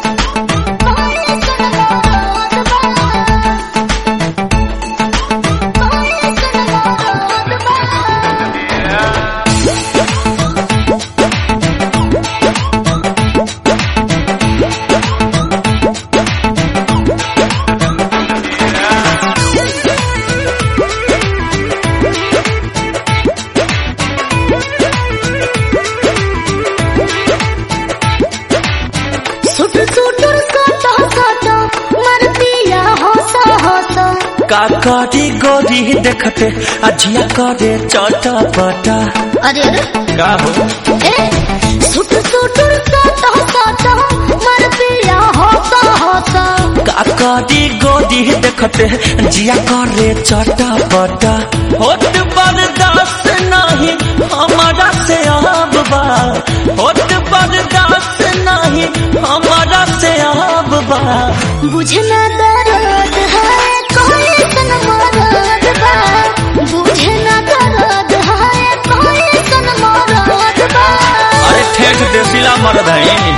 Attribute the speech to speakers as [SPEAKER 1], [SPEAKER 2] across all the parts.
[SPEAKER 1] का करी गोरी देखते अजिया करे चटा पटा।
[SPEAKER 2] अरे अरे
[SPEAKER 1] का हो
[SPEAKER 2] सुट सुटुर साटा साटा मर पिया होता होता।
[SPEAKER 1] का करी गोरी देखते जिया करे चटा पटा। होत बर्दाश्त नहीं हमारा से अब बा, होत बर्दाश्त नहीं हमारा से अब बा।
[SPEAKER 2] बुझना दर्द है कोई सन मरद बा, बुझना दर्द है कोई सन मरद बा।
[SPEAKER 1] अरे ठेठ देसीला मर्द है।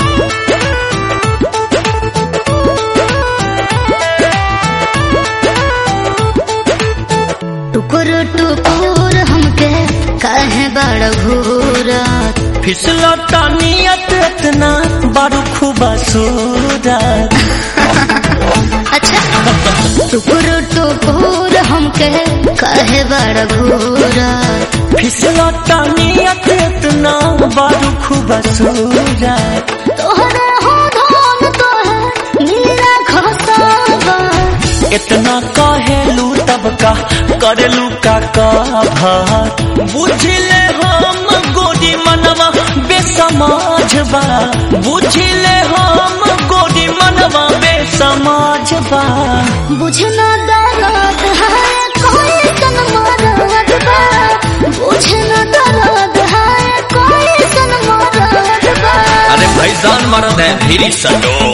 [SPEAKER 2] टुकुर टुकुर हमके कहे बड़ घूरत,
[SPEAKER 1] फिसलता नियत इतना बड़ू खूबसूरत।
[SPEAKER 2] अच्छा टुकुर टुकुर हमके कहे बड़ घूरत,
[SPEAKER 1] फिसलता नियत इतना बड़ू खूबसूरत।
[SPEAKER 2] तोहरे हो धन तोहे नीरा घसावा,
[SPEAKER 1] इतना कहेलू तब का करेलू का भार। बुझले हम गोरी मनवा बेसमाज बा, बुझले हम गोरी मनवा बेसमाज बा।
[SPEAKER 2] बुझना दर्द है कोई सन मरद बा, बुझना दर्द है कोई सन मरद बा।
[SPEAKER 1] अरे भाईजान मर्द है फिर सटो।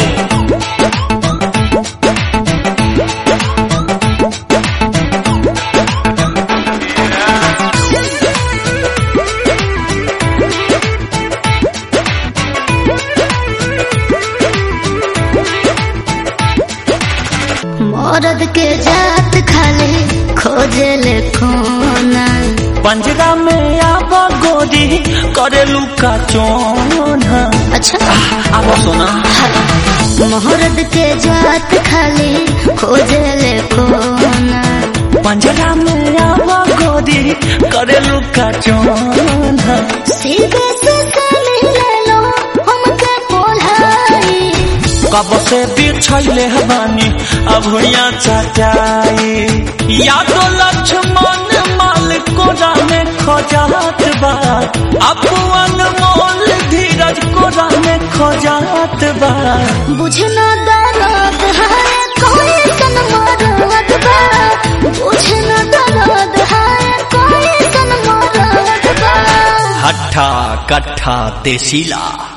[SPEAKER 2] मरद के जात खाली खोजे ले कोना,
[SPEAKER 1] पंजरा में आब गोरी करेलू का चोना।
[SPEAKER 2] अच्छा
[SPEAKER 1] आब सोना
[SPEAKER 2] मरद के जात खाली खोजे ले कोना,
[SPEAKER 1] पंजरा में आब गोरी करेलू का चोना।
[SPEAKER 2] सीधे से मिले लो हमके कोल्हाई,
[SPEAKER 1] कब से बिछले बानी अब हुआ चटाई। या तो लक्ष्मण माल कोरा में खोजात बा, अपन मोल धीरज कोरा में खोजात बा।
[SPEAKER 2] बुझना दर्द है कोई सन मरद बा, बुझना दर्द है कोई सन मरद बा।
[SPEAKER 1] हट्ठा कट्ठा देसीला।